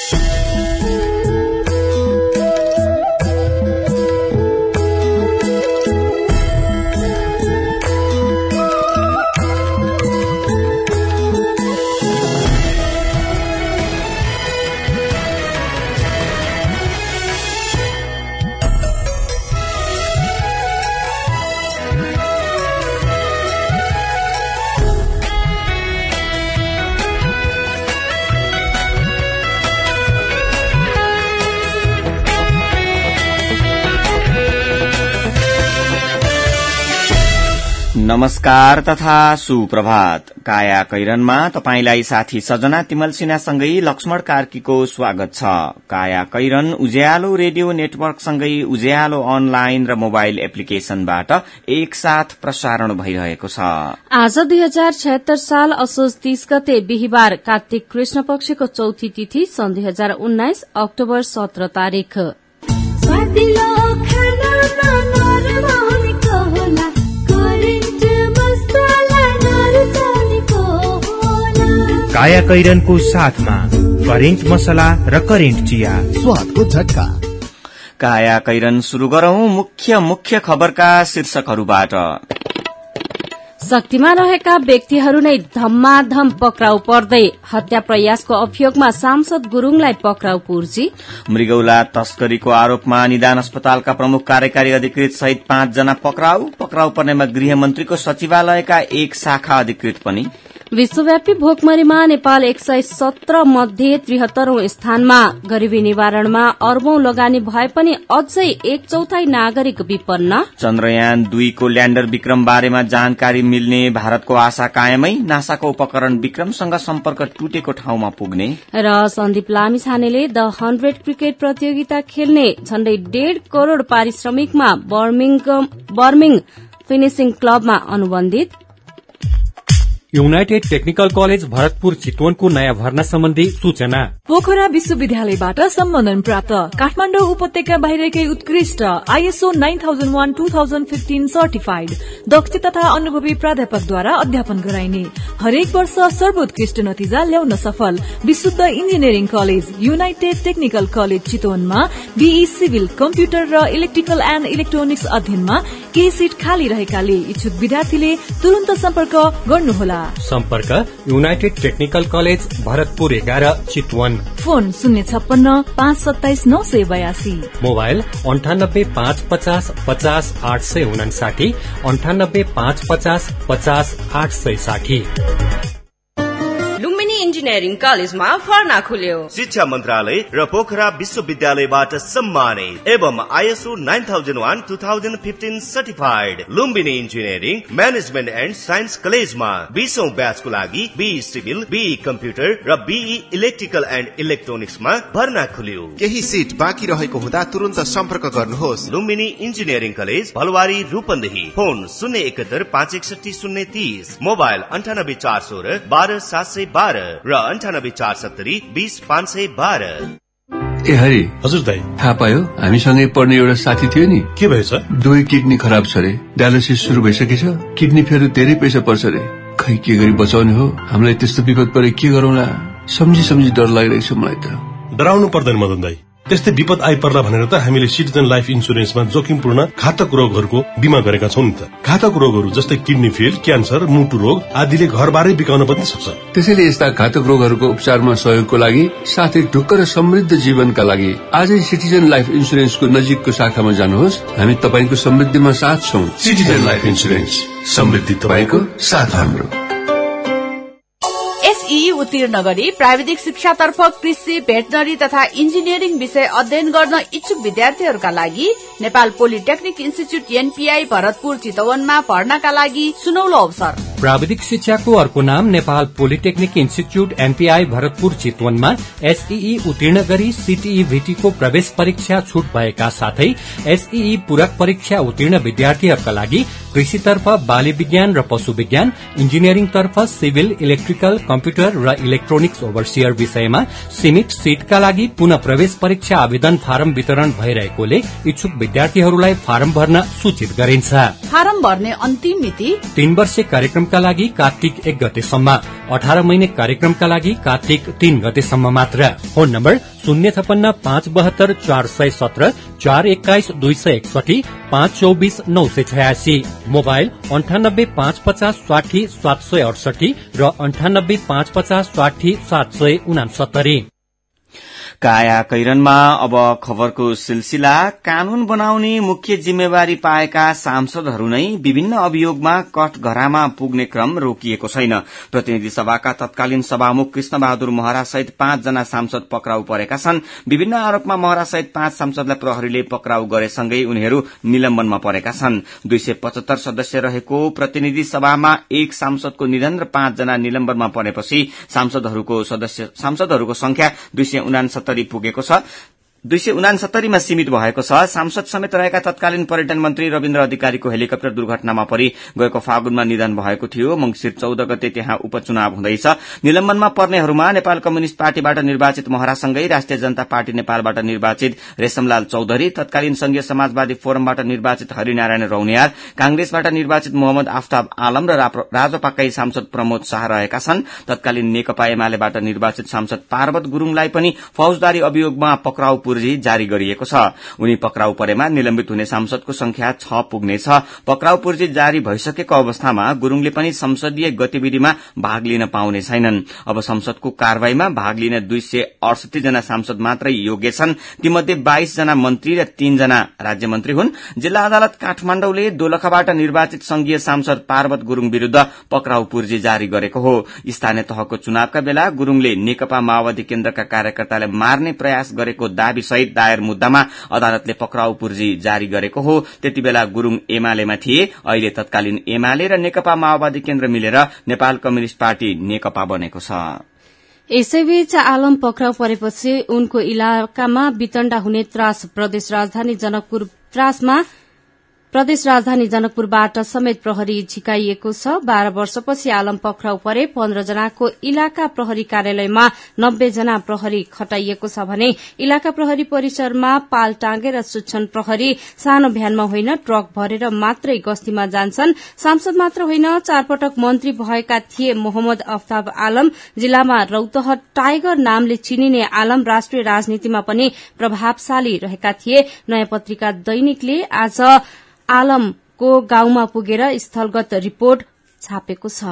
नमस्कार तथा सुप्रभात। काया कैरनमा तपाईंलाई साथी सजना तिमल सिन्हासँगै लक्ष्मण कार्कीको स्वागत छ। काया कैरन उज्यालो रेडियो नेटवर्कसँगै उज्यालो अनलाइन र मोबाइल एप्लिकेशनबाट एकसाथ प्रसारण भइरहेको छ। आज 2076 साल असोज 30 गते बिहिबार कार्तिक कृष्ण पक्षको चौथी तिथि सन् 2019 अक्टोबर 17 तारिक। काया कैरनको साथमा करेन्ट मसला र करेन्ट चिया, स्वादको झट्का। काया कैरन शुरू गरौं मुख्य खबरका शीर्षकहरूबाट। शक्तिमा रहेका व्यक्तिहरू नै धम्माधम पक्राउ पर्दै हत्या प्रयासको अभियोगमा सांसद गुरूङलाई पक्राउ पूर्जी। मृगौला तस्करीको आरोपमा निदान अस्पतालका प्रमुख कार्यकारी अधिकृत सहित 5 जना पक्राउ पर्नेमा गृहमन्त्रीको सचिवालयका एक शाखा अधिकृत पनि। विश्वव्यापी भोकमरीमा नेपाल 117 मध्ये 73औं स्थानमा। गरीबी निवारणमा अर्बौं लगानी भए पनि अझै 1/4 नागरिक विपन्न। चन्द्रयान 2 को ल्याण्डर विक्रम बारेमा जानकारी मिल्ने भारतको आशा कायमै। नासाको उपकरण विक्रमसँग सम्पर्क टुटेको ठाउँमा पुग्ने। र सन्दीप लामिछानेले द 100 क्रिकेट प्रतियोगिता खेल्ने। झण्डै 1.5 करोड़ पारिश्रमिकमा बर्मिङ फिनिशिङ क्लबमा अनुबन्धित। युनाइटेड टेक्निकल कलेज भरतपुर चितवनको नयाँ भर्ना सम्बन्धी सूचना। पोखरा विश्वविद्यालयबाट सम्बन्धन प्राप्त काठमाडौँ उपत्यका बाहिरकै उत्कृष्ट ISO 9001-2015 सर्टिफाइड दक्ष तथा अनुभवी प्राध्यापकद्वारा अध्यापन गराइने। हरेक वर्ष सर्वोत्कृष्ट नतिजा ल्याउन सफल विशुद्ध engineering college united technical college चितवनमा BE सिभिल कम्प्युटर र इलेक्ट्रिकल एण्ड इलेक्ट्रोनिक्स अध्ययनमा केही सीट खाली रहेकाले इच्छुक विद्यार्थीले तुरन्त सम्पर्क गर्नुहोला। सम्पर्क united technical college Bharatpur 11 Chitwan. Phone 056 527 982। Mobile 98 550 50 859 98 550 50 860। Lumbini engineering कलेजमा भर्ना खुल्यो। शिक्षा मन्त्रालय र पोखरा विश्वविद्यालयबाट सम्मानित एवं ISO 9001-2015 certified Lumbini engineering management and science कलेजमा 20औं ब्याचको लागि BE सिभिल, BE कम्प्युटर र BE इलेक्ट्रिकल एण्ड इलेक्ट्रोनिक्समा भर्ना खुल्यो। केही सीट बाँकी रहेको हुँदा तुरन्त सम्पर्क गर्नुहोस्। Lumbini engineering college Bhalwari Rupandehi. Phone 071 561 030। Mobile 98 416 12 712 र 98 470 20 512। ए हरि। हजुर दाइ। थाहा पायो हामीसँगै पढ्ने एउटा साथी थियो नि। के भएछ? 2 किडनी खराब छ रे। डायलिसिस सुरु भइसकेछ। किडनी फेरि धेरै पैसा पर्छ रे। खै के गरी बचाउने हो? हामीलाई त्यस्तो विपद परे के गरौँला? सम्झी डर लागिरहेछ मलाई त। डराउनु पर्दैन मदन दाइ। त्यस्तै विपद आइपर्ला भनेर त हामीले सिटिजन लाइफ इन्सुरेन्समा जोखिमपूर्ण घातक रोगहरूको बीमा गरेका छौं नि त। घातक रोगहरू जस्तै किडनी फेल, क्यान्सर, मुटु रोग आदिले घरबारै बिकाउन पनि सक्छ। त्यसैले यस्ता घातक रोगहरूको उपचारमा सहयोगको लागि साथै ढुक्क र समृद्ध जीवनका लागि आजै सिटिजन लाइफ इन्सुरेन्सको नजिकको शाखामा जानुहोस्। हामी तपाईको समृद्धिमा साथ छौं। सिटिजन लाइफ इन्सुरेन्स, समृद्धि तपाईको साथ हाम्रो। SEE उत्तीर्ण गरी प्राविधिक शिक्षातर्फ कृषि, भेटनरी तथा इन्जिनियरिङ विषय अध्ययन गर्न इच्छुक विद्यार्थीहरूका लागि Nepal polytechnic institute NPI Bharatpur चितवनमा भर्नाका लागि सुनौलो अवसर। प्राविधिक शिक्षाको अर्को नाम Nepal polytechnic institute NPI Bharatpur चितवनमा SEE उत्तीर्ण गरी CTE VT को प्रवेश परीक्षा छुट भएका साथै SEE पूरक परीक्षा उत्तीर्ण विद्यार्थीहरूका लागि कृषितर्फ बाली विज्ञान र पशु विज्ञान, इन्जिनियरिङतर्फ सिभिल, इलेक्ट्रिकल, कम्प्युटर र इलेक्ट्रोनिक्स ओभरसियर विषयमा सीमित सीटका लागि पुनः प्रवेश परीक्षा आवेदन फारम वितरण भइरहेकोले इच्छुक विद्यार्थीहरूलाई फारम भर्न सूचित गरिन्छ। फारम भर्ने अन्तिम मिति 3 वर्षे कार्यक्रमका लागि कार्तिक 1 गतेसम्म, 18 महिने कार्यक्रमका लागि कार्तिक 3 गतेसम्म मात्र। फोन नम्बर 056 572 417 421 261 524 986, मोबाइल 98 550 60 768 र 98 550 60 769। काया कैरनमा अब खबरको सिलसिला। कानून बनाउने मुख्य जिम्मेवारी पाएका सांसदहरू नै विभिन्न अभियोगमा कठघरामा पुग्ने क्रम रोकिएको छैन। प्रतिनिधि सभाका तत्कालीन सभामुख कृष्ण बहादुर महरा सहित 5 जना सांसद पक्राउ परेका छन्। विभिन्न आरोपमा महरा सहित 5 सांसदलाई प्रहरीले पक्राउ गरेसँगै उनीहरू निलम्बनमा परेका छन्। 275 सदस्य रहेको प्रतिनिधि सभामा 1 सांसदको निधन र 5 जना निलम्बनमा परेपछि सांसदहरूको संख्या 269 पुगेको छ। 269 मा सीमित भएको छ। सांसद समेत रहेका तत्कालीन पर्यटन मन्त्री रविन्द्र अधिकारीको हेलिकप्टर दुर्घटनामा परि गएको फागुनमा निधन भएको थियो। मंसिर 14 गते त्यहाँ उपचुनाव हुँदैछ। निलम्बनमा पर्नेहरूमा नेपाल कम्युनिष्ट पार्टीबाट निर्वाचित महरासँगै राष्ट्रिय जनता पार्टी नेपालबाट निर्वाचित रेशमलाल चौधरी, तत्कालीन संघीय समाजवादी फोरमबाट निर्वाचित हरिनारायण रौनियाल, कांग्रेसबाट निर्वाचित मोहम्मद आफ्ताब आलम र राजपाकै सांसद प्रमोद शाह रहेका छन्। तत्कालीन नेकपा एमालेबाट निर्वाचित सांसद पार्वत गुरूङलाई पनि फौजदारी अभियोगमा पक्राउ जारी गरिएको छ। उनी पक्राउ परेमा निलम्बित हुने सांसदको संख्या 6 पुग्नेछ। पक्राउ पूर्जी जारी भइसकेको अवस्थामा गुरूङले पनि संसदीय गतिविधिमा भाग लिन पाउने छैनन्। अब संसदको कार्यवाहीमा भाग लिन 268 जना सांसद मात्रै योग्य छन्। तीमध्ये 22 जना मन्त्री र 3 जना राज्य मन्त्री हुन्। जिल्ला अदालत काठमाडौँले दोलखाबाट निर्वाचित संघीय सांसद पार्वत गुरूङ विरूद्ध पक्राउ पूर्जी जारी गरेको हो। स्थानीय तहको चुनावका बेला गुरूङले नेकपा माओवादी केन्द्रका कार्यकर्तालाई मार्ने प्रयास गरेको दावी सहित दायर मुद्दामा अदालतले पक्राउ पूर्जी जारी गरेको हो। त्यतिबेला गुरूङ एमालेमा थिए। अहिले तत्कालीन एमाले र नेकपा माओवादी केन्द्र मिलेर नेपाल कम्युनिष्ट पार्टी नेकपा बनेको छ। यसैबीच आलम पक्राउ परेपछि उनको इलाकामा वितण्डा हुने त्रास प्रदेश राजधानी जनकपुरबाट समेत प्रहरी झिकाइएको छ। 12 वर्षपछि आलम पक्राउ परे 15 जनाको इलाका प्रहरी कार्यालयमा 90 जना प्रहरी खटाइएको छ भने इलाका प्रहरी परिसरमा पाल टाँगेर सुच्छन् प्रहरी सानो भ्यानमा होइन ट्रक भरेर मात्रै गस्तीमा जान्छन्। सांसद मात्र होइन 4 पटक मन्त्री भएका थिए मोहम्मद आफ्ताब आलम। जिल्लामा रौतहट टाइगर नामले चिनिने आलम राष्ट्रिय राजनीतिमा पनि प्रभावशाली रहेका थिए। नयाँ पत्रिका दैनिकले आज आलमको गाउँमा पुगेर स्थलगत रिपोर्ट छापेको छ।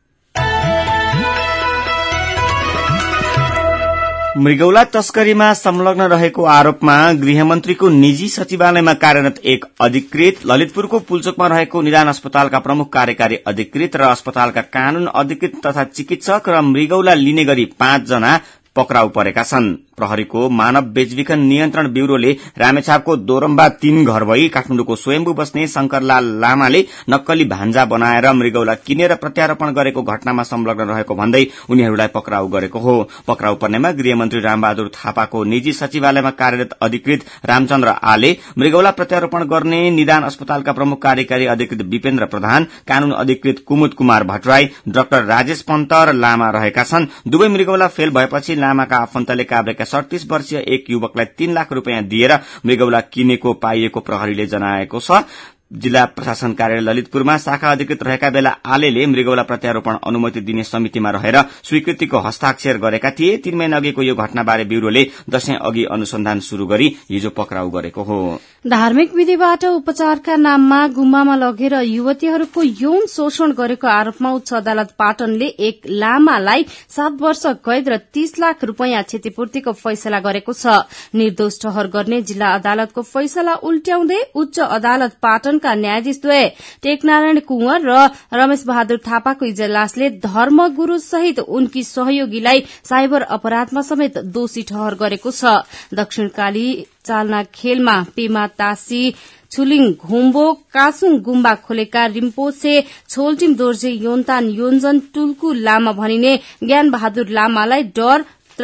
मृगौला तस्करीमा संलग्न रहेको आरोपमा गृहमन्त्रीको निजी सचिवालयमा कार्यरत एक अधिकृत, ललितपुरको पुल्चोकमा रहेको निदान अस्पतालका प्रमुख कार्यकारी अधिकृत र अस्पतालका कानून अधिकृत तथा चिकित्सक र मृगौला लिने गरी 5 जना पक्राउ परेका छन्। प्रहरीको मानव बेचबिखन नियन्त्रण ब्यूरोले रामेछापको दोरम्बा 3 घर भई काठमाडौँको स्वयम्भू बस्ने शंकरलाल लामाले नक्कली भान्जा बनाएर मृगौला किनेर प्रत्यारोपण गरेको घटनामा संलग्न रहेको भन्दै उनीहरूलाई पक्राउ गरेको हो। पक्राउ पर्नेमा गृहमन्त्री रामबहादुर थापाको निजी सचिवालयमा कार्यरत अधिकृत रामचन्द्र आले, मृगौला प्रत्यारोपण गर्ने निदान अस्पतालका प्रमुख कार्यकारी अधिकृत विपेन्द्र प्रधान, कानून अधिकृत कुमुद कुमार भट्टराई, डाक्टर राजेश पन्त र लामा रहेका छन्। दुवै मृगौला फेल भएपछि लामाका आफन्तले काभ्रेका 37 वर्षीय एक युवकलाई 3 लाख रुपियाँ दिएर मृगौला किनेको पाइएको प्रहरीले जनाएको छ। जिल्ला प्रशासन कार्यालय ललितपुरमा शाखा अधिकृत रहेका बेला आलेले मृगौला प्रत्यारोपण अनुमति दिने समितिमा रहेर स्वीकृतिको हस्ताक्षर गरेका थिए। 3 महिना अघिको यो घटनाबारे ब्यूरोले दशैं अघि अनुसन्धान शुरू गरी हिजो पक्राउ गरेको हो। धार्मिक विधिबाट उपचारका नाममा गुम्बामा लगेर युवतीहरूको यौन शोषण गरेको आरोपमा उच्च अदालत पाटनले एक लामालाई 7 वर्ष कैद र 30 लाख रुपियाँ क्षतिपूर्तिको फैसला गरेको छ। निर्दोष ठहर गर्ने जिल्ला अदालतको फैसला उल्ट्याउँदै उच्च अदालत पाटनका न्यायाधीश द्वय टेकनारायण कुंवर र रमेश बहादुर थापाको इजलासले धर्मगुरू सहित उनकी सहयोगीलाई साइबर अपराधमा समेत दोषी ठहर गरेको छ। दक्षिणकाली चालना खेलमा पेमा तासी छुलिङ घुम्बो कासुङ गुम्बा खोलेका रिम्पोसे छोल्टिम दोर्जे योन्तान योन्जन टुल्कु लामा भनिने ज्ञान बहादुर लामालाई डर, त्रास,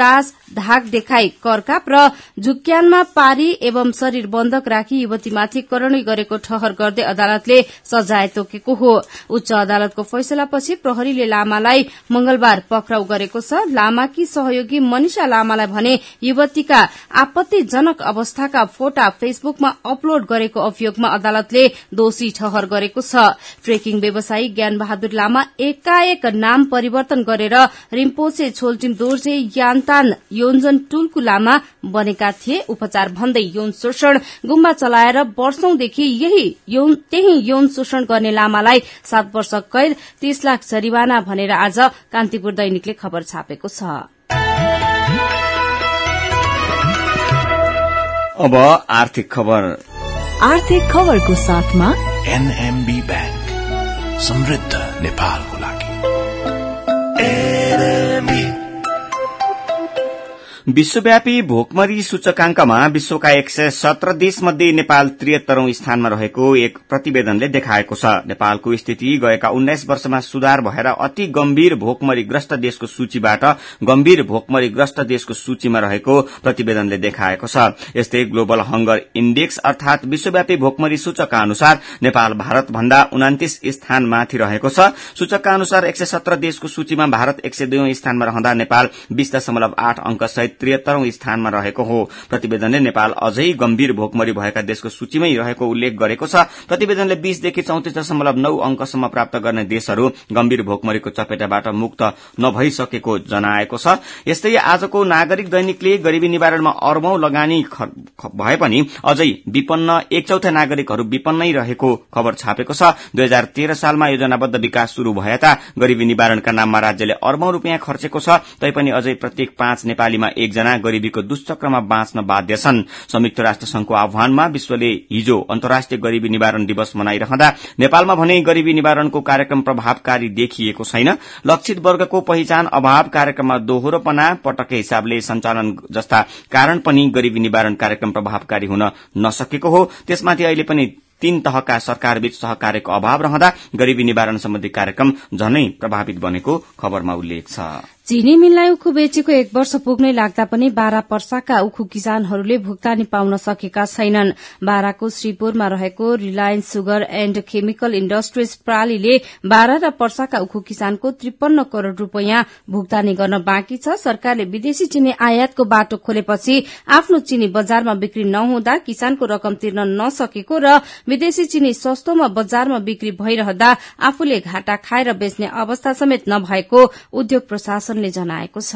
धाक देखाई करकाप र झुक्क्यानमा पारी एवं शरीर बन्धक राखी युवतीमाथि करणी गरेको ठहर गर्दै अदालतले सजाय तोकेको हो। उच्च अदालतको फैसलापछि प्रहरीले लामालाई मंगलबार पक्राउ गरेको छ। लामाकी सहयोगी मनिषा लामालाई भने युवतीका आपत्तिजनक अवस्थाका फोटा फेसबुकमा अपलोड गरेको अभियोगमा अदालतले दोषी ठहर गरेको छ। ट्रेकिङ व्यवसायी ज्ञान बहादुर लामा एकाएक नाम परिवर्तन गरेर रिम्पोचे छोल्टिम दोर्जे यान्तान योन्जन टुल्कु लामा बनेका थिए। उपचार भन्दै यौन शोषण गुम्बा चलाएर वर्षौंदेखि त्यही यौन शोषण गर्ने लामालाई 7 वर्ष कैद 30 लाख जरिवाना भनेर आज कान्तिपुर दैनिकले खबर छापेको छ। अब आर्थिक खबरको साथमा एनएमबी बैंक समृद्ध नेपालको लागि। विश्वव्यापी भोकमरी सूचकांकमा विश्वका 117 देशमध्ये नेपाल 73औं स्थानमा रहेको एक प्रतिवेदनले देखाएको छ। नेपालको स्थिति गएका 19 वर्षमा सुधार भएर अति गम्भीर भोकमरीग्रस्त देशको सूचीबाट गम्भीर भोकमरीग्रस्त देशको सूचीमा रहेको प्रतिवेदनले देखाएको छ। यस्तै ग्लोबल हंगर इण्डेक्स अर्थात विश्वव्यापी भोकमरी सूचकका अनुसार नेपाल भारत भन्दा 29 स्थानमाथि रहेको छ। सूचकका अनुसार 117 देशको सूचीमा भारत 102औं स्थानमा रहँदा नेपाल 20.8 अंक सहित 73औं स्थानमा रहेको हो। प्रतिवेदनले नेपाल अझै गम्भीर भोकमरी भएका देशको सूचीमै रहेको उल्लेख गरेको छ। प्रतिवेदनले 20 देखि 34.9 अंकसम्म प्राप्त गर्ने देशहरू गम्भीर भोकमरीको चपेटाबाट मुक्त नभइसकेको जनाएको छ। यस्तै आजको नागरिक दैनिकले गरिबी निवारणमा अर्बौं लगानी भए पनि अझै विपन्न 1/4 नागरिकहरू विपन्नै रहेको खबर छापेको छ। 2013 सालमा योजनाबद्ध विकास शुरू भएता गरिबी निवारणका नाममा राज्यले अर्बौं रूपियाँ खर्चेको छ। तैपनि अझै प्रत्येक 5 नेपालीमा एकजना गरिबीको दुष्चक्रमा बाँच्न बाध्य छन्। संयुक्त राष्ट्र संघको आह्वानमा विश्वले हिजो अन्तर्राष्ट्रिय गरिबी निवारण दिवस मनाइरहँदा नेपालमा भने गरिबी निवारणको कार्यक्रम प्रभावकारी देखिएको छैन। लक्षित वर्गको पहिचान अभाव, कार्यक्रममा दोहोरोपना, पटककै हिसाबले सञ्चालन जस्ता कारण पनि गरिबी निवारण कार्यक्रम प्रभावकारी हुन नसकेको हो। त्यसमाथि अहिले पनि 3 तहका सरकारबीच सहकार्यको अभाव रहँदा गरिबी निवारण सम्बन्धी कार्यक्रम झनै प्रभावित बनेको खबरमा उल्लेख छ। चीनी मिललाई उखु बेचेको 1 वर्ष पुग्नै लाग्दा पनि बारा पर्साका उखु किसानहरूले भुक्तानी पाउन सकेका छैनन्। बाराको श्रीपुरमा रहेको Reliance sugar and chemical industries प्रालीले बारा र पर्साका उखु किसानको 53 करोड़ रूपियाँ भुक्तानी गर्न बाँकी छ। सरकारले विदेशी चिनी आयातको बाटो खोलेपछि आफ्नो चिनी बजारमा बिक्री नहुँदा किसानको रकम तिर्न नसकेको र विदेशी चिनी सस्तोमा बजारमा बिक्री भइरहँदा आफूले घाटा खाएर बेच्ने अवस्था समेत नभएको उद्योग प्रशासनले जनाएको छ।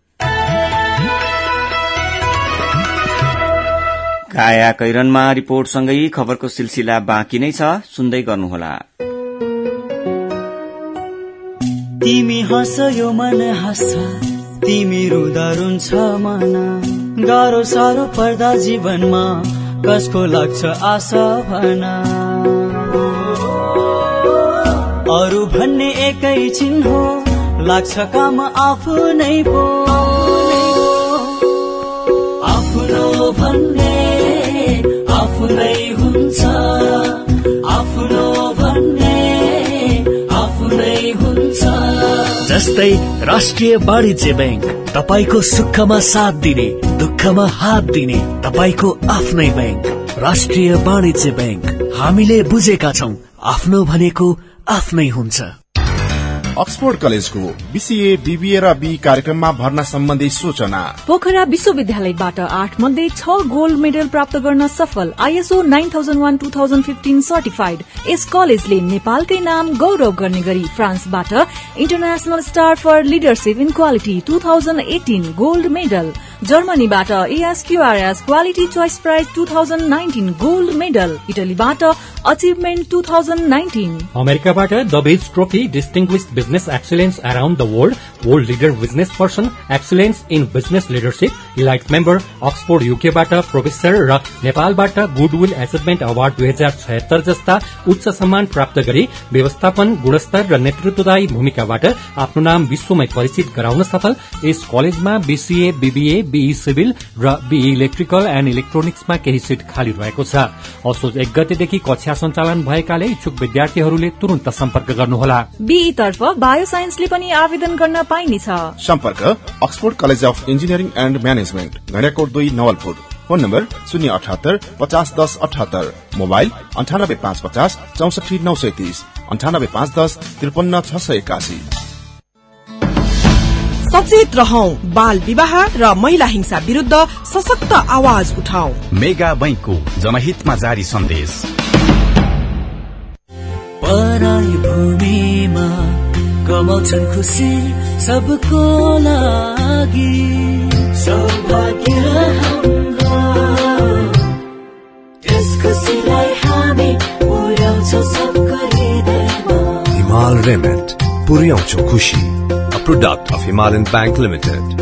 काया कैरनमा रिपोर्टसँगै खबरको सिलसिला बाँकी नै छ, सुन्दै गर्नुहोला। तिमी हँसयो मन हँस, तिमी रुँदा रुन्छ मन, गाह्रो साह्रो पर्दा जीवनमा कसको लाग्छ आशा भना। अरू भन्ने एकैछिन हो, लाग्छ काम आफ्नै पो। आफ्नो भन्ने आफ्नै हुन्छ, आफ्नो भन्ने आफ्नै हुन्छ। जस्तै राष्ट्रिय वाणिज्य बैंक, तपाईको सुखमा साथ दिने, दुःखमा हात दिने, तपाईको आफ्नै बैंक। राष्ट्रिय वाणिज्य बैंक, हामीले बुझेका छौं, आफ्नो भनेको आफ्नै हुन्छ। अक्सफोर्ड कलेजको बीसीए, बीबीए र बी कार्यक्रममा भर्ना सम्बन्धी सूचना। पोखरा विश्वविद्यालयबाट 8 मध्ये 6 गोल्ड मेडल प्राप्त गर्न सफल आईएसओ 9001-2015 सर्टिफाइड यस कलेजले नेपालकै नाम गौरव गर्ने गरी फ्रान्सबाट international star for leadership in quality 2018 gold medal, जर्मनीबाट ASQRS quality choice prize 2019 gold medal, इटलीबाट अचिभमेन्ट 2019, अमेरिकाबाट the Bizz trophy distinguished business excellence around the world leader business person excellence in business leadership, elite member Oxford युकेबाट professor र नेपालबाट goodwill achievement award 2076 जस्ता उच्च सम्मान प्राप्त गरी व्यवस्थापन, गुणस्तर र नेतृत्वदायी भूमिकाबाट आफ्नो नाम विश्वमै परिचित गराउन सफल यस कलेजमा बीसीए, बीबीए, बीई सिभिल र बीई इलेक्ट्रिकल एन्ड इलेक्ट्रोनिक्समा केही सीट खाली रहेको छ। असोज 1 गतेदेखि कक्षा सञ्चालन भएकाले इच्छुक विद्यार्थीहरूले तुरन्त सम्पर्क गर्नुहोला। बीई तर्फ बायोसाइन्सले पनि आवेदन गर्न पाइनेछ। सम्पर्क Oxford college of engineering and management, Ghaidakot 2 Nawalpur. Phone number 078 50 10 78, mobile 98 550 64 930, 98 510 53 681। सचेत रहौं, बाल विवाह र महिला हिंसा विरुद्ध सशक्त आवाज उठाऊ। मेगा बैंकको जनहितमा जारी सन्देश। पराई भूमिमा कमाउँछन् खुसी सबको लागि, सौभाग्य हाम्रो त्यस खुसीलाई हामी पुर्याउँछौं सबको हृदयमा। हिमाल रेमेन्ट, पुर्याउँछौं खुसी। A product of Himalayan Bank Limited.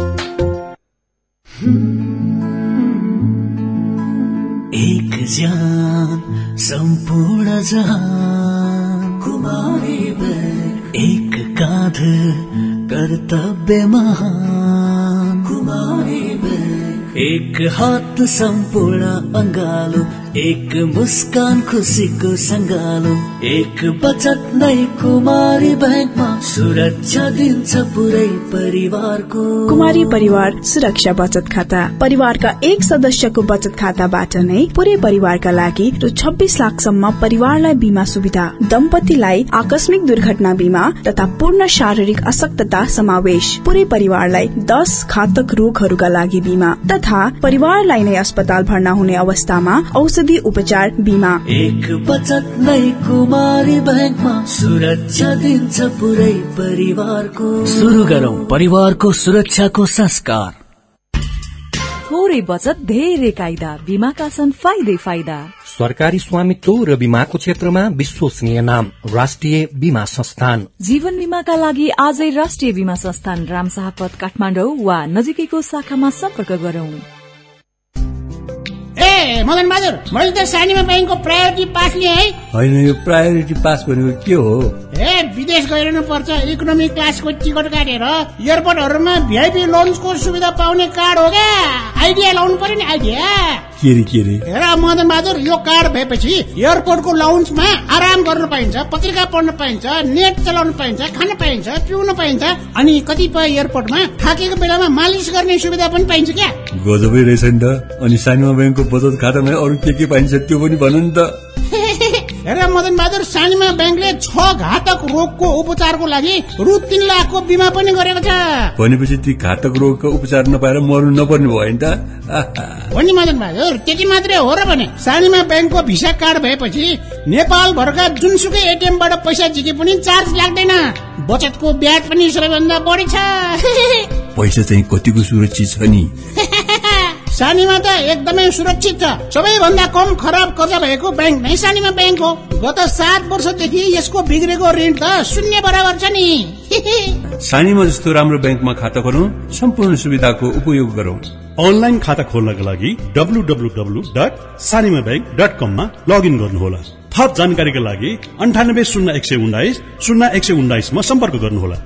एक ज्यान सम्पूर्ण जहान कुमारी बहन, एक काँध कर्तव्य महान कुमारी बहन, एक हात सम्पूर्ण अंगालो, एक मुस्कान खुसीको संगालो, एक बचत नै कुमारी बैंकमा सुरक्षा दिन्छ पुरै परिवारको। कुमारी परिवार सुरक्षा बचत खाता परिवारका एक सदस्यको बचत खाताबाट नै पुरै परिवारका लागि रु 26 लाखसम्म परिवारलाई बीमा सुविधा, दम्पतिलाई आकस्मिक दुर्घटना बीमा तथा पूर्ण शारीरिक अशक्तता समावेश, पुरै परिवारलाई 10 घातक रोगहरूका लागि बीमा तथा परिवारलाई नै अस्पताल भर्ना हुने अवस्थामा औषधि उपचार बीमा। एक बचत नै कुमारी बैंकमा सुरक्षा दिन्छ पुरै परिवारको। सुरु गरौं परिवारको सुरक्षाको संस्कार। थोरै बचत धेरै कायदा, बीमाका छन् फाइदै फाइदा। सरकारी स्वामित्व र बीमाको क्षेत्रमा विश्वसनीय नाम राष्ट्रिय बीमा संस्थान। जीवन बीमाका लागि आजै राष्ट्रिय बीमा संस्थान रामशाहपथ काठमाडौँ वा नजिकैको शाखामा सम्पर्क गरौं। ए मदन बहादुर, मैले त सानीमा बैंकको प्रायोरिटी पास लिएँ है। होइन, यो प्रायोरिटी पास भनेको के हो? ए विदेश गइरहनु पर्छ, इकोनोमी क्लासको टिकट काटेर एयरपोर्टहरुमा भिआइपी लोन्सको सुविधा पाउने कार्ड हो क्या। आइडिया लाउनु पर्यो नि, आइडिया। के रे? हेर मदन बहादुर, यो कार्ड भएपछि एयरपोर्टको लाउन्जमा आराम गर्न पाइन्छ, पत्रिका पढ्न पाइन्छ, नेट चलाउन पाइन्छ, खान पाइन्छ, पिउन पाइन्छ, अनि कतिपय एयरपोर्टमा थाकेको बेलामा मालिस गर्ने सुविधा पनि पाइन्छ क्या। गजबै रहेछ नि त। अनि सानीमा बैंकको बचत खातामा अरु के पाइन्छ त्यो पनि भन नि त। हेर मदन बहादुर, सानीमा बैंकले 6 घातक रोगको उपचारको लागि रु 3 लाखको बीमा पनि गरेको छ। भनेपछि ती घातक रोगको उपचार नपाएर मर्नु नपर्ने भयो नि त। हो नि मदन बहादुर, त्यति मात्रै हो र भने सानीमा बैंकको भिसा कार्ड भएपछि नेपाल भरका जुनसुकै एटीएमबाट पैसा झिके पनि चार्ज लाग्दैन। बचतको ब्याज पनि सबैभन्दा बढी छ। पैसा चाहिँ कतिको सुरक्षित छ नि? सानीमा त एकदमै सुरक्षित छ। सबैभन्दा कम खराब कर्जा भएको बैंक नै सानीमा बैंक हो। गत 7 वर्षदेखि यसको बिग्रेको ऋण त 0 बराबर छ नि। सानीमा जस्तो राम्रो बैंकमा खाता खोलौं, सम्पूर्ण सुविधाको उपयोग गरौं। अनलाइन खाता खोल्नका लागि www.sanimabank.com मा लगइन गर्नुहोला। थप जानकारीका लागि 980119 0119 मा सम्पर्क गर्नुहोला।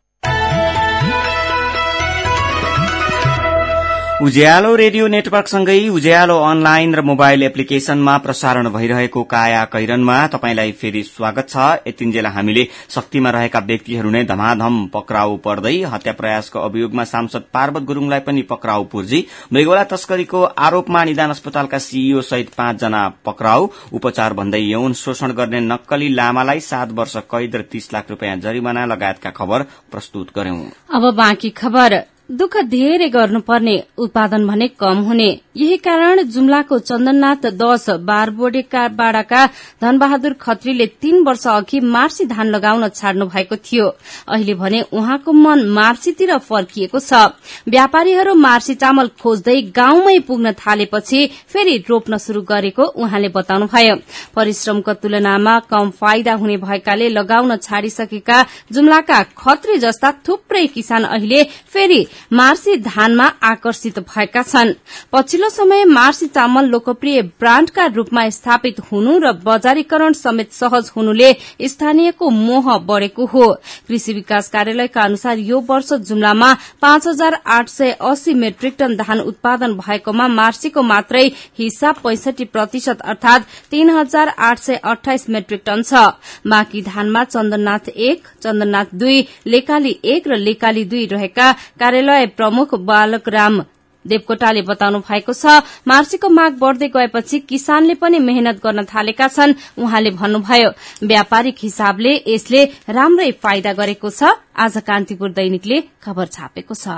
उज्यालो रेडियो नेटवर्क सँगै उज्यालो अनलाइन र मोबाइल एप्लिकेशनमा प्रसारण भइरहेको काया कैरनमा तपाईंलाई फेरि स्वागत छ। यतिन्जेल हामीले शक्तिमा रहेका व्यक्तिहरू नै धमाधम पक्राउ पर्दै हत्या प्रयासको अभियोगमा सांसद पार्वत गुरूङलाई पनि पक्राउ पुर्जी, मृगौला तस्करीको आरोपमा निदान अस्पतालका सीईओ सहित 5 जना पक्राउ, उपचार भन्दै यौन शोषण गर्ने नक्कली लामालाई 7 वर्ष कैद र 30 लाख रुपियाँ जरिमाना लगायतका खबर प्रस्तुत गर्यौं। अब बाँकी खबर। दुःख धेरै गर्नुपर्ने, उत्पादन भने कम हुने। यही कारण जुम्लाको चन्दननाथ 10 बारबोडेका बाडाका धनबहादुर खत्रीले 3 वर्ष अघि मार्सी धान लगाउन छाड्नु भएको थियो। अहिले भने उहाँको मन मार्सीतिर फर्किएको छ। व्यापारीहरू मार्सी चामल खोज्दै गाउँमै पुग्न थालेपछि फेरि रोप्न शुरू गरेको उहाँले बताउनुभयो। परिश्रमको तुलनामा कम फाइदा हुने भएकाले लगाउन छाडिसकेका जुम्लाका खत्री जस्ता थुप्रै किसान अहिले फेरि मार्सी धानमा आकर्षित भएका छन्। पछिल्लो समय मार्सी चामल लोकप्रिय ब्रान्डका रूपमा स्थापित हुनु र बजारीकरण समेत सहज हुनुले स्थानीयको मोह बढ़ेको हो। कृषि विकास कार्यालयका अनुसार यो वर्ष जुम्लामा 5880 मेट्रिक टन धान उत्पादन भएकोमा मार्सीको मात्रै हिस्सा 65% अर्थात 3828 मेट्रिक टन छ। बाँकी धानमा चन्दननाथ 1, चन्दननाथ 2, लेकाली 1 र लेकाली 2 रहेका कार्यालय प्रमुख बालकराम देवकोटाले बताउनु भएको छ। मार्सीको माग बढ़दै गएपछि किसानले पनि मेहनत गर्न थालेका छन्। उहाँले भन्नुभयो, व्यापारिक हिसाबले यसले राम्रै फाइदा गरेको छ। आज कान्तिपुर दैनिकले खबर छापेको छ।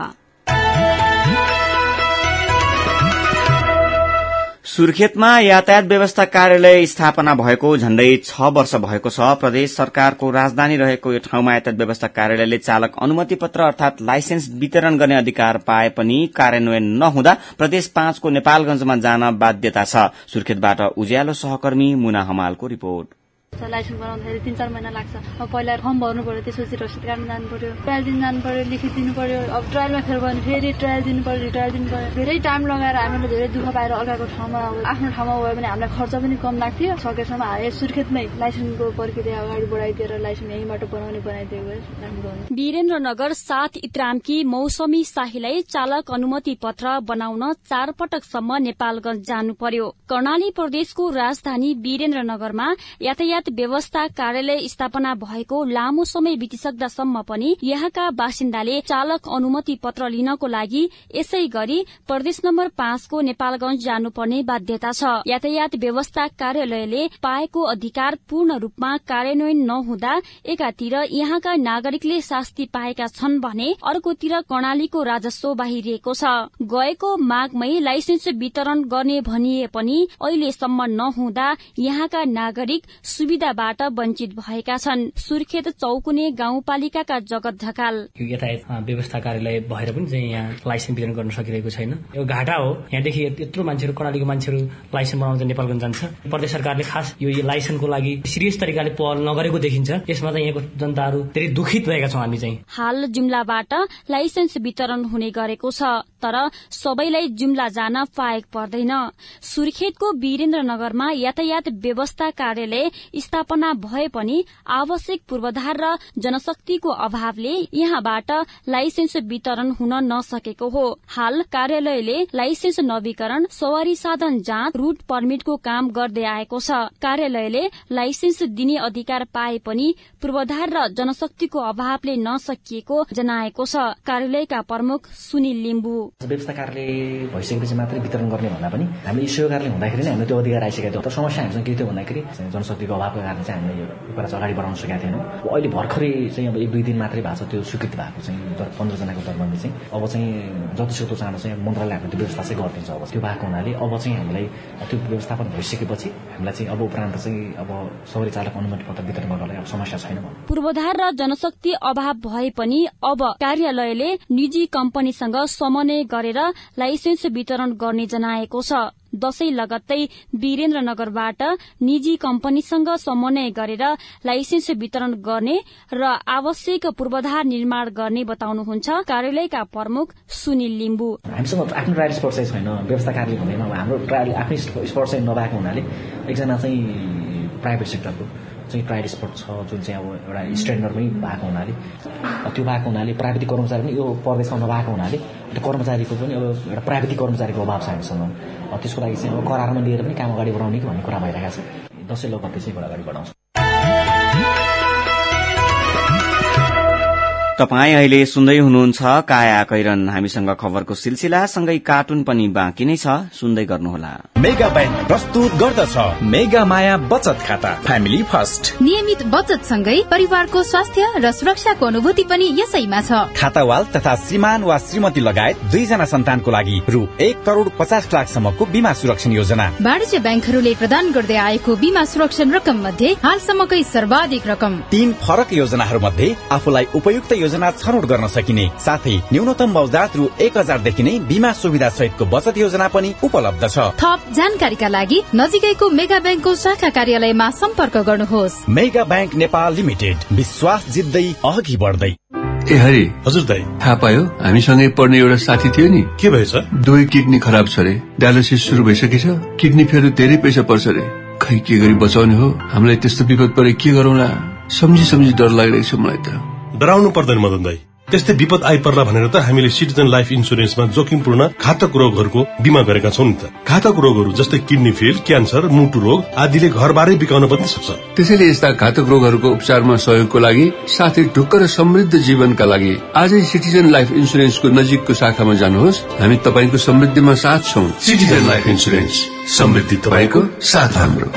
सुर्खेतमा यातायात व्यवस्था कार्यालय स्थापना भएको झण्डै 6 वर्ष भएको छ। प्रदेश सरकारको राजधानी रहेको यो ठाउँमा यातायात व्यवस्था कार्यालयले चालक अनुमति पत्र अर्थात लाइसेन्स वितरण गर्ने अधिकार पाए पनि कार्यान्वयन नहुँदा प्रदेश 5 को नेपालगंजमा जान बाध्यता छ। सुर्खेतबाट उज्यालो सहकर्मी मुना हमालको रिपोर्ट। लाइसेन्स बनाउँदाखेरि 3-4 महिना लाग्छ। अब पहिला फर्म भर्नु पर्यो, त्यसपछि रसिद काट्न जानु पर्यो, ट्रायल दिन जानु पर्यो, लिखित दिनु पर्यो। अब ट्रायलमा फेल भयो भने फेरि ट्रायल दिनु पर्यो, रिट्रायल दिनु पर्यो। धेरै टाइम लगाएर हामीले धेरै दुःख पाएर अर्काको ठाउँमा आफ्नो ठाउँमा गयो भने हामीलाई खर्च पनि कम लाग्थ्यो। सकेसम्म सुर्खेतमै लाइसेन्सको प्रक्रिया अगाडि बढाइदिएर लाइसेन्स यहीँबाट बनाइदिएको भए। वीरेन्द्रनगर 7 इत्रामकी मौसमी शाहीलाई चालक अनुमति पत्र बनाउन 4 पटकसम्म नेपालगंज जानु पर्यो। कर्णाली प्रदेशको राजधानी वीरेन्द्रनगरमा यातायात व्यवस्था कार्यालय स्थापना भएको लामो समय बितिसक्दासम्म पनि यहाँका बासिन्दाले चालक अनुमति पत्र लिनको लागि यसै गरी प्रदेश नम्बर 5 को नेपालगंज जानुपर्ने बाध्यता छ। यातायात व्यवस्था कार्यालयले पाएको अधिकार पूर्ण रूपमा कार्यान्वयन नहुँदा एकातिर यहाँका नागरिकले शास्ति पाएका छन् भने अर्कोतिर कर्णालीको राजस्व बाहिरिएको छ। गएको माघमै लाइसेन्स वितरण गर्ने भनिए पनि अहिलेसम्म नहुँदा यहाँका नागरिक सुविधाबाट वञ्चित भएका छन्। सुर्खेत चौकुने गाउँपालिकाका जगत ढकाल यातायात व्यवस्था कार्यालय भएर पनि चाहिँ यहाँ लाइसेन्स वितरण गर्न सकिरहेको छैन। यो घाटा हो। यहाँदेखि यत्रो मान्छेहरू कर्णालीको मान्छेहरू लाइसेन्स बनाउन नेपालगञ्ज जान्छ। प्रदेश सरकारले खास यो लाइसेन्सको लागि सिरियस तरिकाले पहल नगरेको देखिन्छ। यसमा चाहिँ यहाँको जनताहरू धेरै दुखित भएका छौं हामी चाहिँ। हाल जुम्लाबाट लाइसेन्स वितरण हुने गरेको छ, तर सबैलाई जुम्ला जान पाएक पर्दैन। सुर्खेतको वीरेन्द्रनगरमा यातायात व्यवस्था कार्यालय स्थापना भए पनि आवश्यक पूर्वाधार र जनशक्तिको अभावले यहाँबाट लाइसेन्स वितरण हुन नसकेको हो। हाल कार्यालयले लाइसेन्स नवीकरण, सवारी साधन जाँच, रूट पर्मिटको काम गर्दै आएको छ। कार्यालयले लाइसेन्स दिने अधिकार पाए पनि पूर्वाधार र जनशक्तिको अभावले नसकिएको जनाएको छ। कार्यालयका प्रमुख सुनिल लिम्बू व्यवस्था कार्यालय भइसकेपछि मात्रै वितरण गर्ने भन्दा पनि हामीले ईश्वर कार्यालय हुँदाखेरि नै हामीले त्यो अधिकार आइसकेको थियो। तर समस्या हामीसँग के थियो भन्दाखेरि जनशक्तिको अभावको कारण चाहिँ हामीले यो कुरा अगाडि बढाउन सकेका थिएनौँ। अहिले भर्खरै चाहिँ अब 1-2 दिन मात्रै भएको छ त्यो स्वीकृति भएको चाहिँ 15 जनाको दरबन्दी चाहिँ अब चाहिँ जतिसक्दो चाँडो चाहिँ मन्त्रालयले हाम्रो त्यो व्यवस्था चाहिँ गरिदिन्छ। अब त्यो भएको हुनाले अब चाहिँ हामीलाई त्यो व्यवस्थापन भइसकेपछि हामीलाई चाहिँ अब उपरान्त चाहिँ अब सवारी चालक अनुमति पत्र वितरण गर्नलाई अब समस्या छैन। पूर्वाधार र जनशक्ति अभाव भए पनि अब कार्यालयले निजी कम्पनीसँग समन्वय गरेर लाइसेन्स वितरण गर्ने जनाएको छ। दशैं लगत्तै वीरेन्द्रनगरबाट निजी कम्पनीसँग समन्वय गरेर लाइसेन्स वितरण गर्ने र आवश्यक पूर्वाधार निर्माण गर्ने बताउनुहुन्छ कार्यालयका प्रमुख सुनिल लिम्बू। हामीसँग आफ्नो ट्रायल स्पोर्ट चाहिँ छैन, व्यवस्था कार्यालय भन्दैमा हाम्रो ट्रायल आफ्नै स्पोर्ट चाहिँ नभएको हुनाले एकजना चाहिँ प्राइभेट सेक्टरको चाहिँ ट्रायल स्पोर्ट छ जुन चाहिँ अब एउटा स्ट्यान्डर्ड पनि भएको हुनाले त्यो भएको हुनाले प्राविधिक कर्मचारी पनि यो प्रदेशमा नभएको हुनाले त्यो कर्मचारीको पनि अब एउटा प्राविधिक कर्मचारीको अभाव छ हामीसँग। त्यसको लागि चाहिँ अब करारमा लिएर पनि काम अगाडि बढाउने कि भन्ने कुरा भइरहेको छ। दशैं लगत्तै चाहिँ अगाडि बढाउँछ। तपाई अहिले सुन्दै हुनुहुन्छ काया कैरन। हामीसँग खबरको सिलसिला सँगै कार्टुन पनि बाँकी नै छ, सुन्दै गर्नुहोला। मेगा बैंक प्रस्तुत गर्दछ मेगा माया बचत खाता फ्यामिली फर्स्ट। नियमित बचत सँगै परिवारको स्वास्थ्य र सुरक्षाको अनुभूति पनि यसैमा छ। खातावाल तथा श्रीमान वा श्रीमती लगायत 2 जना सन्तानको लागि रु 1,50 लाखसम्मको बीमा सुरक्षण योजना। वाणिज्य बैंकहरूले प्रदान गर्दै आएको बीमा सुरक्षण रकम मध्ये हालसम्मकै सर्वाधिक रकम। 3 फरक योजनाहरू मध्ये आफूलाई उपयुक्त योजना छनौट गर्न सकिने साथै न्यूनतम मौजात रु 1000 देखि नै बीमा सुविधा सहितको बचत योजना पनि उपलब्ध छ। थप जानकारीका लागि नजिकैको मेगा बैंकको शाखा कार्यालयमा सम्पर्क गर्नुहोस्। मेगा बैंक नेपाल लिमिटेड, विश्वास जित्दै अघि बढ्दै। ए हरि हजुर दाइ, थाहा पायो हामीसँगै पढ्ने एउटा साथी थियो नि, के भएछ? 2 किडनी खराब छ रे, डायलिसिस सुरु भइसकेछ, किडनी फेरि धेरै पैसा पर्छ रे। खै के गरी बचाउने हो? हामीलाई त्यस्तो विपद परे के गरौँला? सम्झी डर लागिरहेछ मलाई त। डराउनु पर्दैन मदन दाइ, त्यस्तै विपद आइपर्ला भनेर त हामीले सिटिजन लाइफ इन्सुरेन्समा जोखिमपूर्ण घातक रोगहरूको बीमा गरेका छौं नि त। घातक रोगहरू जस्तै किडनी फेल, क्यान्सर, मुटु रोग आदिले घरबारै बिकाउन पनि सक्छ। त्यसैले यस्ता घातक रोगहरूको उपचारमा सहयोगको लागि साथै ढुक्क र समृद्ध जीवनका लागि आजै सिटिजन लाइफ इन्सुरेन्सको नजिकको शाखामा जानुहोस्। हामी तपाईको समृद्धिमा साथ छौं। सिटिजन लाइफ इन्सुरेन्स, समृद्धि तपाईको, साथ हाम्रो।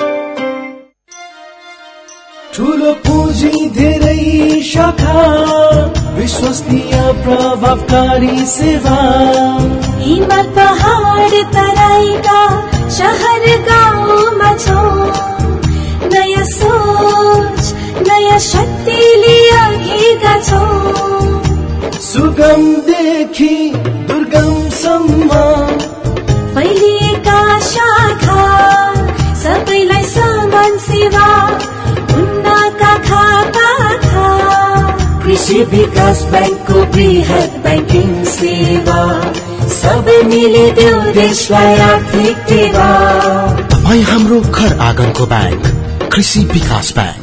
ठुलो पुँजी धेरै शाखा, विश्वसनीय प्रभावकारी सेवा, हिमाल पहाड तराईका शहर गाउँमा छौं। नयाँ सोच नयाँ शक्तिले अघिका छौं। सुगमदेखि दुर्गमसम्म फैलिएका शाखा, सबैलाई समान सेवा, कृषि विकास बैंकको बृहत बैंकिङ सेवा, सबै मिले देऊ देशलाई आर्थिक टेवा। तपाईँ हाम्रो घर आँगनको बैंक, कृषि विकास बैंक।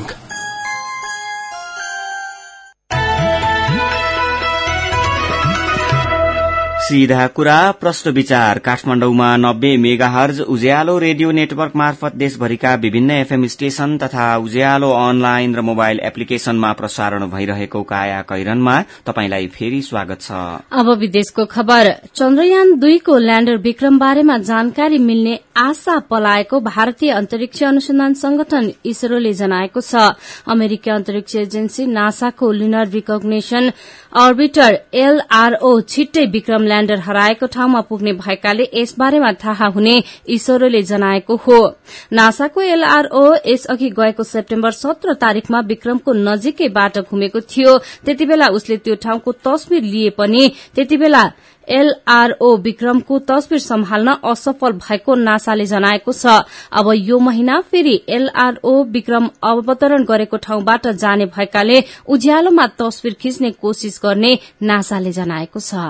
सीधा कुरा प्रश्न विचार काठमाडौँमा 90 मेगाहर्ज उज्यालो रेडियो नेटवर्क मार्फत देशभरिका विभिन्न एफएम स्टेशन तथा उज्यालो अनलाइन र मोबाइल एप्लिकेशनमा प्रसारण भइरहेको काया कैरनमा तपाईंलाई फेरि स्वागत छ। अब विदेशको खबर। चन्द्रयान 2 को ल्याण्डर विक्रम बारेमा जानकारी मिल्ने आशा पलाएको भारतीय अन्तरिक्ष अनुसन्धान संगठन इसरोले जनाएको छ। अमेरिकी अन्तरिक्ष एजेन्सी नासाको लुनर रिकग्निसन अर्बिटर एलआरओ छिट्टै विक्रम ल्याण्डर हराएको ठाउँमा पुग्ने भएकाले यसबारेमा थाहा हुने इसरोले जनाएको हो। नासाको एलआरओ यसअघि गएको सेप्टेम्बर 17 तारिखमा विक्रमको नजिकैबाट घुमेको थियो। त्यतिबेला उसले त्यो ठाउँको तस्विर लिए पनि त्यतिबेला एलआरओ विक्रमको तस्विर सम्हाल्न असफल भएको नासाले जनाएको छ। अब यो महिना फेरि एलआरओ विक्रम अवतरण गरेको ठाउँबाट जाने भएकाले उज्यालोमा तस्विर खिच्ने कोशिश गर्ने नासाले जनाएको छ।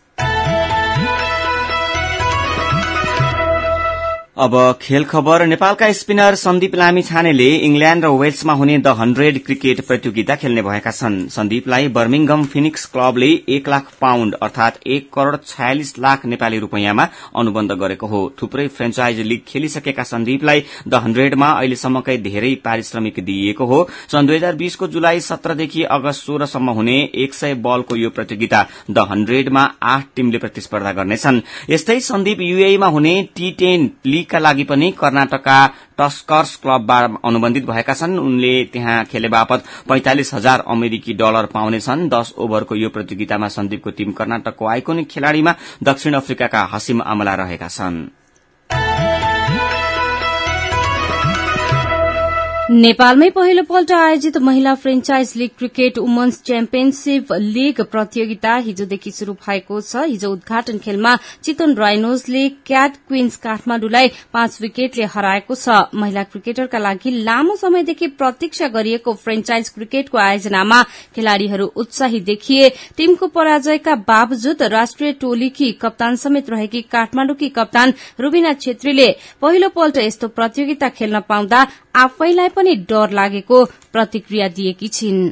अब खेल खबर। नेपालका स्पिनर सन्दीप लामिछानेले इंग्ल्याण्ड र वेल्समा हुने द 100 क्रिकेट प्रतियोगिता खेल्ने भएका छन्। सन्दीपलाई बर्मिंघम फिनिक्स क्लबले 1 लाख पाउण्ड अर्थात 1 करोड़ 46 लाख नेपाली रूपैयाँमा अनुबन्ध गरेको हो। थुप्रै फ्रेन्चाइज लीग खेलिसकेका सन्दीपलाई द 100 मा अहिलेसम्मकै धेरै पारिश्रमिक दिइएको हो। सन् 2020 को जुलाई 17 देखि अगस्त 16 सम्म हुने 100 बलको यो प्रतियोगिता द 100 मा 8 टीमले प्रतिस्पर्धा गर्नेछन्। यस्तै सन्दीप यूएई मा हुने T10 लीग का लागि पनि कर्नाटकका टस्कर्स क्लबबाट अनुबन्धित भएका छन्। उनले त्यहाँ खेले बापत 45,000 अमेरिकी डलर पाउनेछन्। 10 ओभरको यो प्रतियोगितामा सन्दीपको टीम कर्नाटकको आइकोनिक खेलाड़ीमा दक्षिण अफ्रिकाका हसिम अमला रहेका छन्। नेपालमै पहिलो पल्ट आयोजित महिला franchise league cricket women's championship league प्रतियोगिता हिजोदेखि शुरू भएको छ। हिजो उद्घाटन खेलमा चितवन राइनोजले क्याट क्वीन्स काठमाडौँलाई 5 विकेटले हराएको छ। महिला क्रिकेटरका लागि लामो समयदेखि प्रतीक्षा गरिएको फ्रेन्चाइज क्रिकेटको आयोजनामा खेलाड़ीहरू उत्साही देखिए। टीमको पराजयका बावजुद राष्ट्रिय टोलीकी कप्तान समेत रहेकी काठमाडौँकी कप्तान रुबिना छेत्रीले पहिलो पल्ट यस्तो प्रतियोगिता खेल्न पाउँदा आफैलाई पनि डर लागेको प्रतिक्रिया दिएकी छिन्।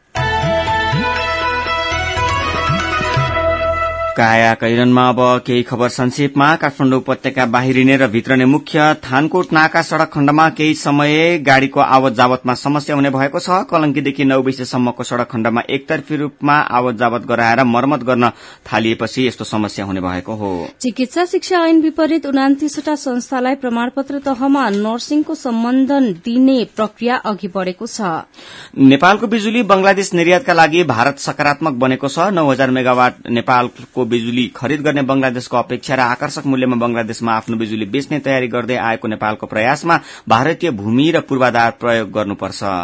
काया कैरनमा अब केही खबर संक्षेपमा। काठमाडौँ उपत्यका बाहिरिने र भित्रने मुख्य थानकोट नाका सड़क खण्डमा केही समय गाड़ीको आवत जावतमा समस्या हुने भएको छ। कलंकीदेखि 9 बजेसम्मको सड़क खण्डमा एकतर्फी रूपमा आवत जावत गराएर मर्मत गर्न थालिएपछि यस्तो समस्या हुने भएको हो। चिकित्सा शिक्षा ऐन विपरीत 29वटा संस्थालाई प्रमाणपत्र तहमा नर्सिङको सम्बन्धन दिने प्रक्रिया अघि बढ़ेको छ। नेपालको बिजुली बंगलादेश निर्यातका लागि भारत सकारात्मक बनेको छ। 9000 मेगावाट नेपालको बिजुली खरिद गर्ने बंगलादेशको अपेक्षा र आकर्षक मूल्यमा बंगलादेशमा आफ्नो बिजुली बेच्ने तयारी गर्दै आएको नेपालको प्रयासमा भारतीय भूमि र पूर्वाधार प्रयोग गर्नुपर्छ।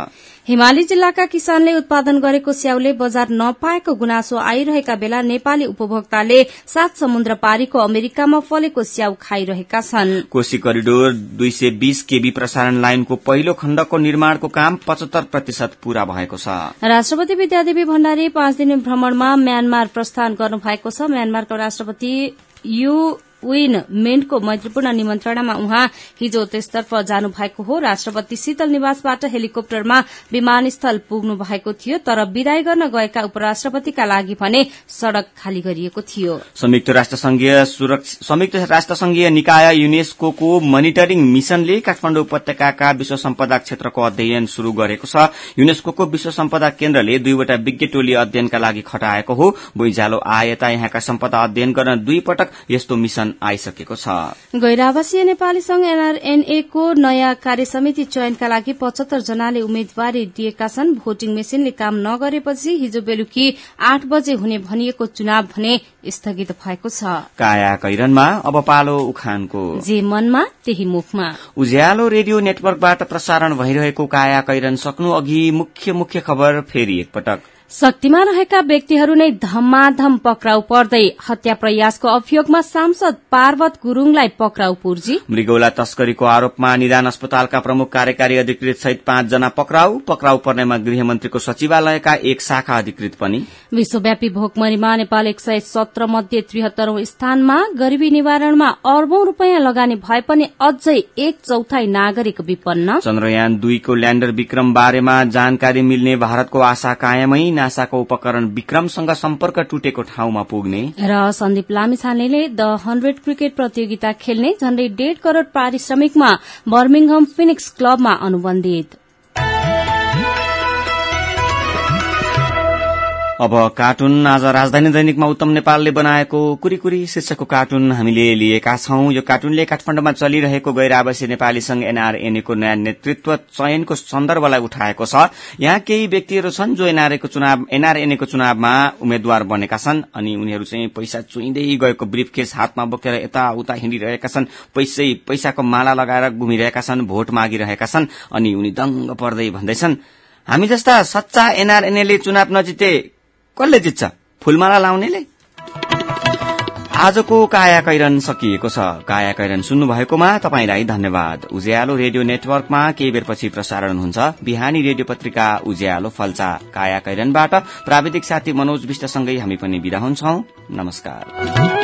हिमाली जिल्लाका किसानले उत्पादन गरेको स्याउले बजार नपाएको गुनासो आइरहेका बेला नेपाली उपभोक्ताले 7 समुद्र पारीको अमेरिकामा फलेको स्याउ खाइरहेका छन्। कोशी करिडोर 220 केबी प्रसारण लाइनको पहिलो खण्डको निर्माणको काम 75% पूरा भएको छ। राष्ट्रपति विद्यादेवी भण्डारी 5 दिने भ्रमणमा म्यानमार प्रस्थान गर्नु भएको छ। म्यानमारका राष्ट्रपति यू विन मिन्टको मैत्रीपूर्ण निमन्त्रणामा उहाँ हिजो त्यसतर्फ जानु भएको हो। राष्ट्रपति शीतल निवासबाट हेलिकप्टरमा विमानस्थल पुग्नु भएको थियो, तर विदाई गर्न गएका उपराष्ट्रपतिका लागि भने सड़क खाली गरिएको थियो। संयुक्त राष्ट्रसंघीय निकाय युनेस्को मोनिटरिङ मिशनले काठमाडौँ उपत्यकाका विश्व सम्पदा क्षेत्रको अध्ययन शुरू गरेको छ। युनेस्को विश्व सम्पदा केन्द्रले 2वटा विज्ञ टोली अध्ययनका लागि खटाएको हो। भुइँचालो आए यता यहाँका सम्पदा अध्ययन गर्न 2 पटक यस्तो मिशन आइसकेको छ। गैर-आवासीय नेपाली संघ एनआरएनए को नयाँ कार्यसमिति चयनका लागि 75 जनाले उम्मेद्वारी दिएका छन्। भोटिङ मेसिनले काम नगरेपछि हिजो बेलुकी 8 बजे हुने भनिएको चुनाव भने स्थगित भएको छ। काया कैरनमा अब पालो उखानको। जे मनमा त्यही मुखमा। उज्यालो रेडियो नेटवर्कबाट प्रसारण भइरहेको काया कैरन सक्नु अघि मुख्य खबर फेरि एकपटक। शक्तिमा रहेका व्यक्तिहरू नै धमाधम पक्राउ पर्दै हत्या प्रयासको अभियोगमा सांसद पार्वत गुरूङलाई पक्राउ पूर्जी। मृगौला तस्करीको आरोपमा निदान अस्पतालका प्रमुख कार्यकारी अधिकृत सहित 5 जना पक्राउ पर्नेमा गृहमन्त्रीको सचिवालयका 1 शाखा अधिकृत पनि। विश्वव्यापी भोकमरीमा नेपाल 117 मध्ये 73औं स्थानमा। गरीबी निवारणमा अर्बौं रूपियाँ लगानी भए पनि अझै 1/4 नागरिक विपन्न। चन्द्रयान 2 को ल्याण्डर विक्रम बारेमा जानकारी मिल्ने भारतको आशा कायमै। नासाको उपकरण विक्रमसँग सम्पर्क टुटेको ठाउँमा पुग्ने। र सन्दीप लामिछानेले द 100 क्रिकेट प्रतियोगिता खेल्ने झण्डै 1.5 करोड़ पारिश्रमिकमा बर्मिंघम फिनिक्स क्लबमा अनुबन्धित। अब कार्टुन। आज राजधानी दैनिकमा उत्तम नेपालले बनाएको कुरीकुरी शीर्षकको कार्टुन हामीले लिएका छौं। यो कार्टुनले काठमाडौँमा चलिरहेको गैर आवासीय नेपाली संघ एनआरएनए को नयाँ नेतृत्व चयनको सन्दर्भलाई उठाएको छ। यहाँ केही व्यक्तिहरू छन् जो एनआरएनए को चुनावमा उम्मेद्वार बनेका छन् अनि उनीहरू चाहिँ पैसा चुइँदै गएको ब्रिफकेस हातमा बोकेर यताउता हिँडिरहेका छन्। पैसाको माला लगाएर घुमिरहेका छन्, भोट मागिरहेका छन् अनि उनी दंग पर्दै भन्दैछन्, हामी जस्ता सच्चा एनआरएनएले चुनाव नजिते कसले जित्छ? फूलमाला लाउनेले। आजको काया कैरन सकिएको छ। काया कैरन सुन्नु भएकोमा तपाईंलाई धन्यवाद। उज्यालो रेडियो नेटवर्कमा केही बेरपछि प्रसारण हुन्छ बिहानी रेडियो पत्रिका उज्यालो फल्चा। काया कैरनबाट प्राविधिक साथी मनोज विष्टसँगै हामी पनि बिदा हुन्छौं। नमस्कार।